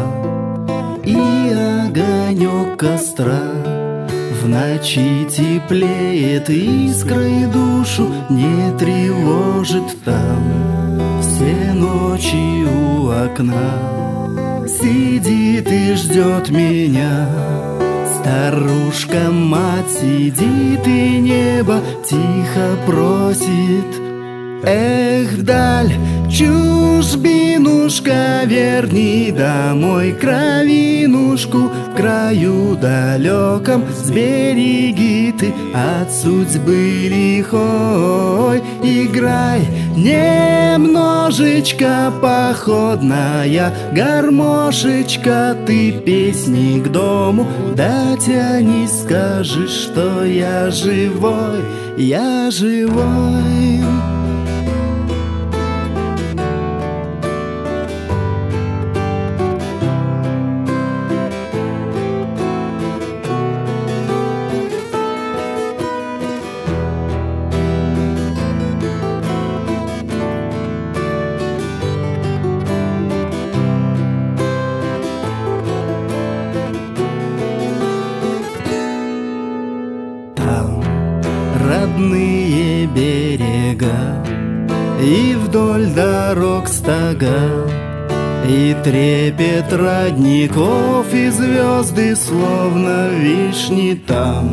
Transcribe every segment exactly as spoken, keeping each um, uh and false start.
и огонек костра. В ночи теплеет искрой душу, не тревожит там. Все ночи у окна сидит и ждет меня. Старушка-мать сидит, и небо тихо просит: эх, даль, чужбинушка, верни домой кровинушку. В краю далеком сбереги ты от судьбы лихой. Играй немножечко, походная гармошечка, ты песни к дому дотяни, скажи, что я живой, я живой. Родные берега, и вдоль дорог стога, и трепет родников, и звезды, словно вишни там.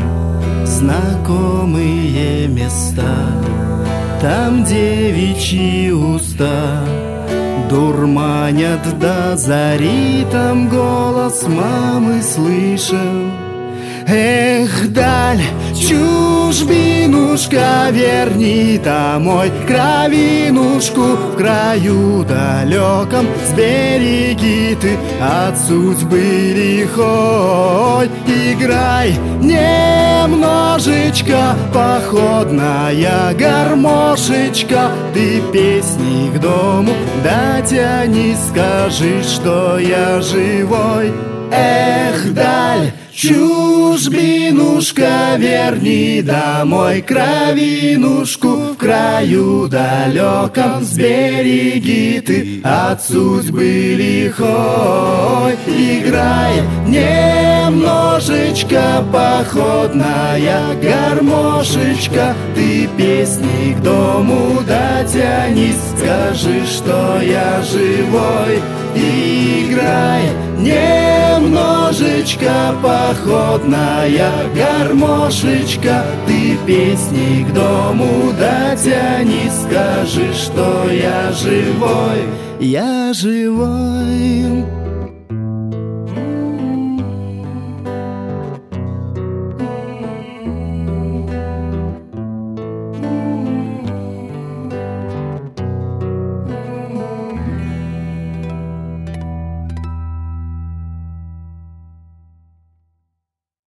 Знакомые места, там девичьи уста дурманят до зари, там голос мамы слышен. Эх, даль, чужбинушка, верни домой кровинушку. В краю далеком сбереги ты от судьбы лихой. Играй немножечко, походная гармошечка, ты песни к дому дотяни, скажи, что я живой. Эх, даль, чужбинушка, верни домой кровинушку. В краю далеком сбереги ты от судьбы лихой. Играй немножечко, походная гармошечка, ты песни к дому дотяни, скажи, что я живой. Играй немножечко, походная гармошечка, ты песни к дому дотяни, скажи, что я живой, я живой.